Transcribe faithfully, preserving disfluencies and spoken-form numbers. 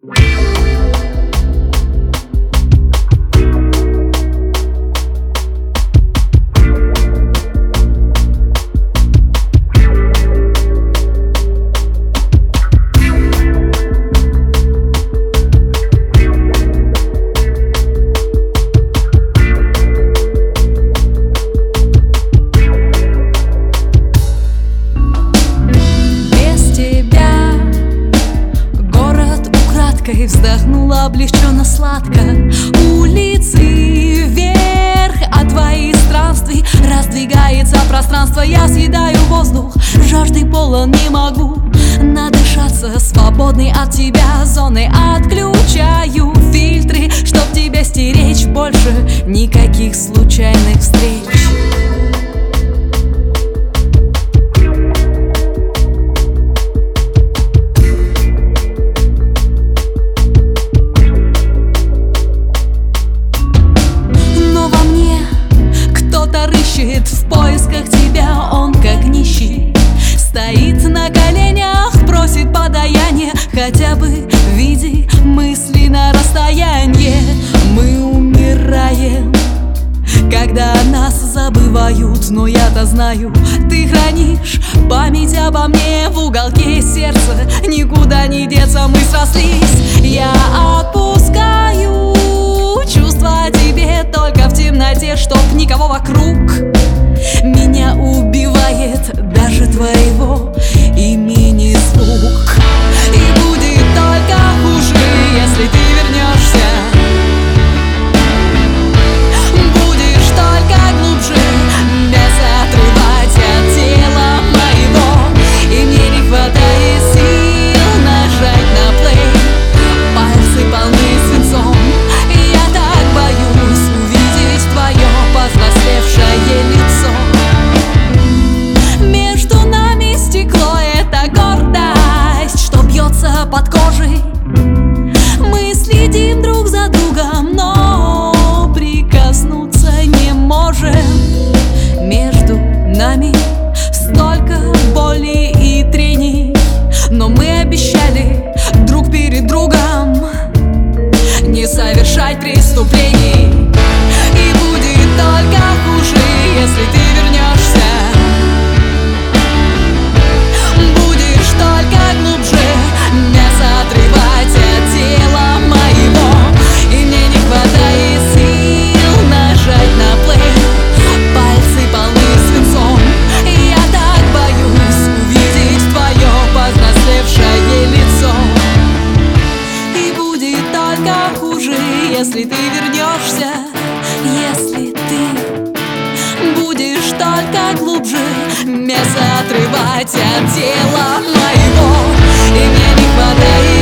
Вздохнула облегченно сладко. Улицы вверх от твоих странствий раздвигается пространство. Я съедаю воздух, жаждой полон не могу надышаться. Свободный от тебя зоны отключаю фильтры, чтоб тебя стеречь. Больше никаких случайных встреч. В поисках тебя он как нищий стоит на коленях, просит подаяние. Хотя бы в виде мысли на расстояние. Мы умираем, когда нас забывают, но я-то знаю, ты хранишь память обо мне в уголке сердца. Никуда не деться, мы срослись. Я отпускаю чувства о тебе только в темноте, чтоб никого вокруг. Меня убивает даже твоего имени звук. И будет только хуже, если ты вернешься. Будешь только глубже мясо отрывать от тела моего. И мне не хватает сил нажать на плей. Пальцы полны свинцом. Я так боюсь увидеть твое повзрослевшее лицо. Под кожей мы следим друг за другом, но прикоснуться не можем. Между нами столько боли и трений, но мы обещали друг перед другом не совершать преступлений. И будет только хуже, если ты вернешься. Будешь только глубже мясо отрывать от тела моего. И мне не хватает сил нажать на плей. Пальцы полны свинцом. Я так боюсь увидеть твое повзрослевшее лицо. И будет только хуже, если ты вернешься. Если ты будешь только глубже мясо отрывать от тела моего. И мне не хватает